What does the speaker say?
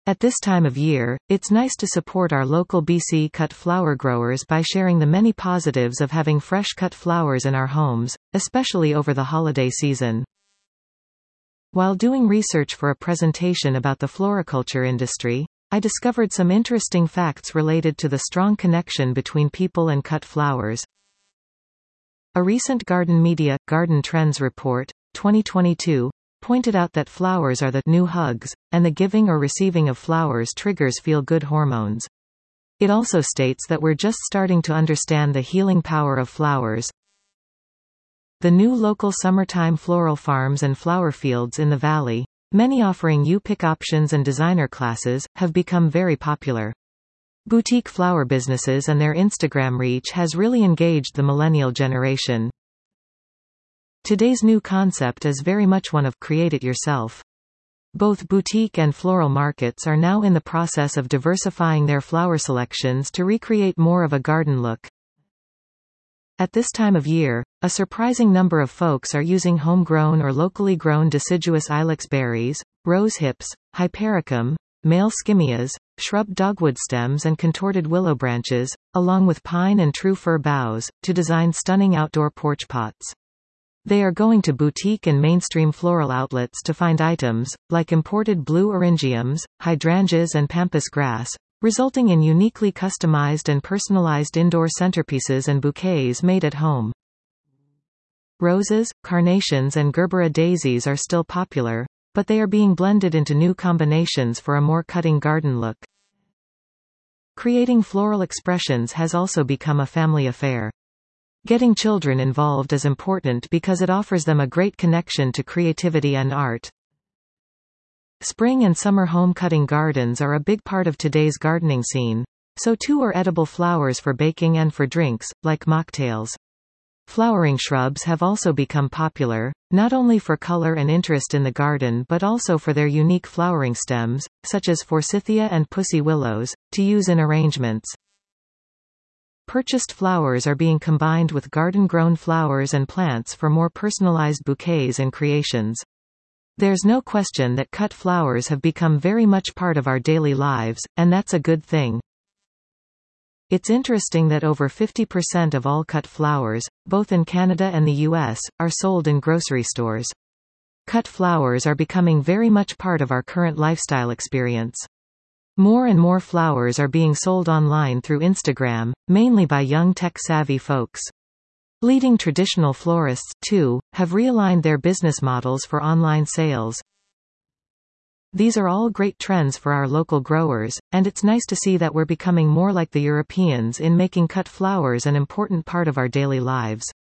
At this time of year, it's nice to support our local BC cut flower growers by sharing the many positives of having fresh cut flowers in our homes, especially over the holiday season. While doing research for a presentation about the floriculture industry, I discovered some interesting facts related to the strong connection between people and cut flowers. A recent Garden Media Garden Trends report, 2022, pointed out that flowers are the new hugs, and the giving or receiving of flowers triggers feel-good hormones. It also states that we're just starting to understand the healing power of flowers. The new local summertime floral farms and flower fields in the valley, many offering you-pick options and designer classes, have become very popular. Boutique flower businesses and their Instagram reach has really engaged the millennial generation. Today's new concept is very much one of create it yourself. Both boutique and floral markets are now in the process of diversifying their flower selections to recreate more of a garden look. At this time of year, a surprising number of folks are using homegrown or locally grown deciduous ilex berries, rose hips, hypericum, male skimmias, shrub dogwood stems and contorted willow branches, along with pine and true fir boughs, to design stunning outdoor porch pots. They are going to boutique and mainstream floral outlets to find items, like imported blue eryngiums, hydrangeas and pampas grass, resulting in uniquely customized and personalized indoor centerpieces and bouquets made at home. Roses, carnations and gerbera daisies are still popular, but they are being blended into new combinations for a more cutting garden look. Creating floral expressions has also become a family affair. Getting children involved is important because it offers them a great connection to creativity and art. Spring and summer home cutting gardens are a big part of today's gardening scene, so too are edible flowers for baking and for drinks, like mocktails. Flowering shrubs have also become popular, not only for color and interest in the garden but also for their unique flowering stems, such as forsythia and pussy willows, to use in arrangements. Purchased flowers are being combined with garden-grown flowers and plants for more personalized bouquets and creations. There's no question that cut flowers have become very much part of our daily lives, and that's a good thing. It's interesting that over 50% of all cut flowers, both in Canada and the US, are sold in grocery stores. Cut flowers are becoming very much part of our current lifestyle experience. More and more flowers are being sold online through Instagram, mainly by young tech-savvy folks. Leading traditional florists, too, have realigned their business models for online sales. These are all great trends for our local growers, and it's nice to see that we're becoming more like the Europeans in making cut flowers an important part of our daily lives.